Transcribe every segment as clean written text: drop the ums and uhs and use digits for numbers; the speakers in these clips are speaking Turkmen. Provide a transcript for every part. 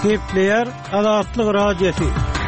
Kepler Azatlyk Radiosu.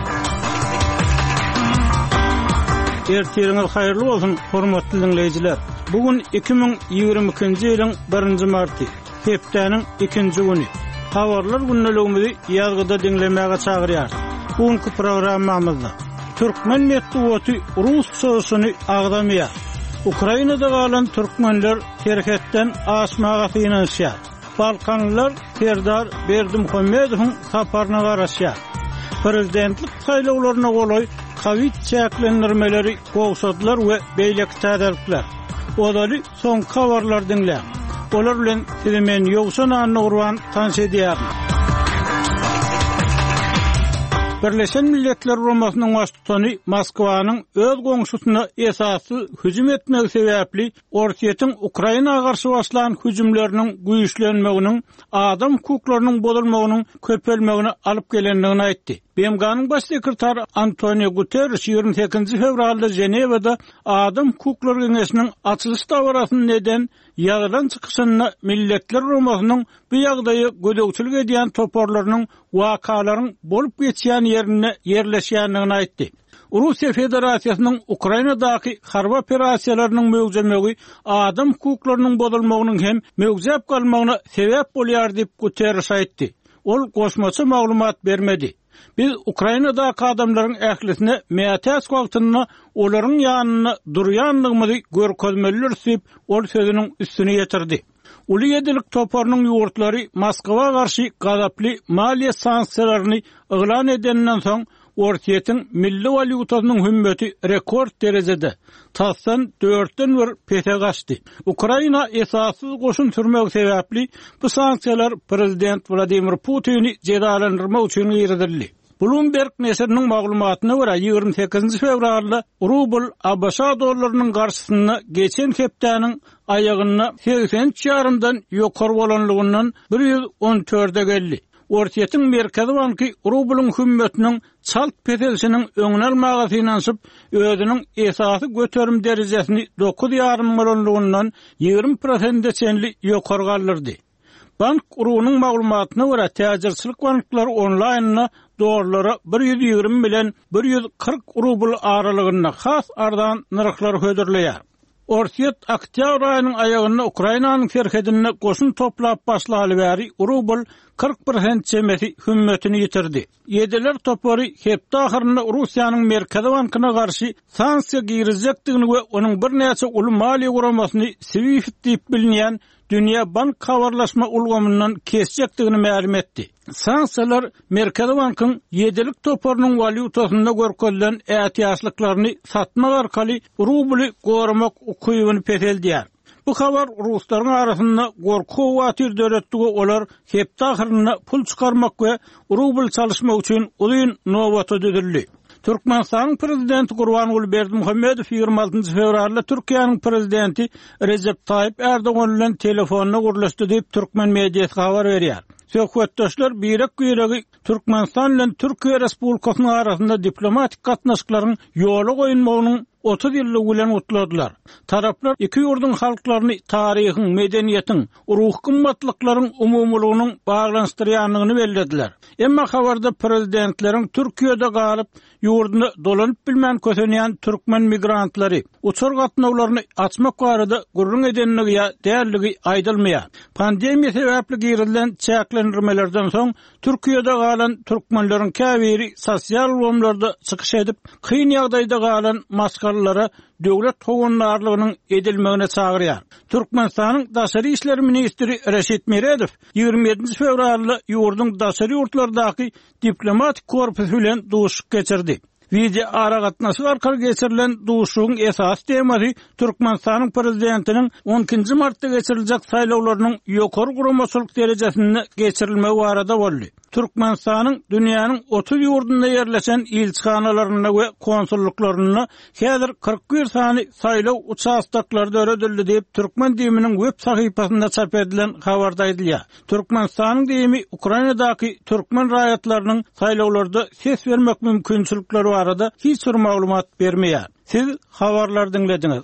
Ertirňiz haýyrly bolsun, hormatly dinleýijiler. Bugün 2022-nji ýylyň 1-nji marty, hepdeniň 2-nji güni. Habarlar günneligimizi ýazgyda dinlemäge çagyrýar. Bugünkü programmamyzda Türkmen medeniýeti Rus soýusyny agdamýar. Ukrainada galan türkmenler terhetden aşmaga finansiýar. Balkanlılar Serdar Berdimuhammedowyň saparyna garaşýar. Prezidentlik saýlawlaryna golay Covid çäklendirmeleri gowşadylar we beýlek täzelikler. Odaly soň habarlar dinlä. Olar bilen sizi men ýogşan anyrwan tanış edýär. Birleşen Milletler Romasynyň başçysy Moskwanyň öz goňşusyna esasy hüjüm etmegi sebäpli Ortiýetiň Ukrainaga garşy başlanan hüjümleriniň güýçlenmeginiň, adam hukuklarynyň bozulmagynyň köpelmegine alyp gelendigini aýtdy. BMG'nın baş sekretary Antonio Guterres 28 fevralda Jenevada Adam Hukukları Geňeşiniň açylyş dawrasyny neden ýagdan çykyşyna Milletler Romasynyň bu ýagdaýy gödekçilik edýän toporlarynyň wakalaryň bolup geçýän ýerine ýerleşýändigini aýtdy. Russiya Federasiýasynyň Ukrainadaky harby operasiýalarynyň mögüzemegi adam hukuklarynyň bozulmagynyň hem mögüzep galmagyna sebäp bolýar diýip Guterres aýtdy. Ol goşmaça maglumat bermedi. Biz Ukrainadaky adamlaryň ählisine meýatäs wagtyna olaryň ýanyna durýanlygymyzy görkezmeliler diýip ol sözüniň üstüne ýetirdi. Uly ýedilik toparynyň ýurtlary Moskwa garşy gazaply maliýe sanksiýalaryny eglan edenden soň Ortiýetiň milli valyutasynyň hümmeti rekord derejede tasdan 4-den bir pete gaçdy. Ukraina esassız goşun türmek sebäpli bu sanksiýalar prezident Vladimir Putin'i jedalandyrmak üçin ýerdirildi. Bloomberg nesiriniň maglumatyna görä 28 fevralda rubl ABŞ dollarynyň garşysyna geçen hepdeniň aýagyna 80 ýaryndan ýokary bolanlygyndan 114-de geldi. Ortiýetiň Merkezi Banky rublyň hümmetiniň çalt petelişiniň öňüne almagy finansyp özüniň esasy göterim derejesini 9,5 millionlygyndan 20% çenli ýokary galdyrdy. Bank urunyň maglumatyna görä täjirçilik banklary onlaýnyna dollara 120 bilen 140 rubl aralygynda has ardan narxlar hödürleýär. Ortiýet oktyabr aýynyň aýagyna Ukrainanyň serhedine goşun toplap başlaly bäri rubl 40% çemeti hümmetini ýitirdi. Ýediler topary hepde ahyrynda Russiýanyň Merkezi Bankyna garşy sanksiýa girizekdigini we onuň bir näçe uly maliýe guramasyny SWIFT diýip bilinýän Dünýä bank habarlaşma ulgamyndan kesjekdigini ma'lum etdi. Sanksiýalar Merkezi Bankyň ýedilik toparynyň valyutasynda görkezlen ähtiýaçlyklaryny satmak arkaly rubly goramak ukybyny peteldiýär. Bu habar ruslaryň arasynda gorku watyr döretdigi olar hepde ahyrynda pul çykarmak we rubl çalışmak üçin uzun nowata düzüldi. Türkmenistan prezidenti Gurbanuly Berdimuhammedow 26 fevralda Türkiýanyň prezidenti Recep Tayyip Erdogan bilen telefonna gurlaşdy diýip türkmen mediýasy habar berýär. Söhbetdaşlar birek-biregi Türkmenistan bilen Türkiýe Respublikasynyň arasynda diplomatik gatnaşyklaryň ýoly goýunmagynyň 30 ýyllygy bilen utladylar. Taraplar iki ýurdun halklaryny taryhyň, medeniýetiň, ruh gymmatlyklaryň umumlygynyň baglanşdyrýanlygyny bellediler. Emma habarda prezidentleriň Türkiýede galyp ýurduna dolanyp bilmän kösenýän türkmen migrantlary uçur gatnawlaryny açmak barada gurrun edenligi ýa därligi aýdylmaýar. Pandemiýa sebäpli girilen çäklendirmelerden soň Türkiýede galan türkmenleriň käbiri sosial ulgamlarda çykyş edip kyn ýagdaýda galan maskarlara döwlet hogunlarlygynyň edilmegine çagyrýar. Türkmenistanyň daşary işleri ministri Reşit Meredow 27 fevralda ýurdun daşary ýurtlardaky diplomatik korpus bilen duşuk geçirdi. Video ara gatnaşyk arkaly geçirilen duşugyň esas temasy Türkmenistanyň prezidentiniň 12 martda geçiriljek saýlawlarynyň ýokary guramaçylyk derejesine geçirilmegi barada boldy. Türkmenistanyň dünýäniň 30 ýurdunda ýerleşen elçixanalaryna we konsulluklaryna häzir 41 sany saýlaw uçaşdaklary öredildi diýip türkmen diýiminiň web sahypasynda çap edilen habarda aýdylýar. Türkmenistanyň diýimi Ukrainadaky türkmen raýatlarynyň saýlawlarda ses bermek mümkinçilikleri barada hiç bir maglumat bermeýär. Siz habarlar dinlediniz.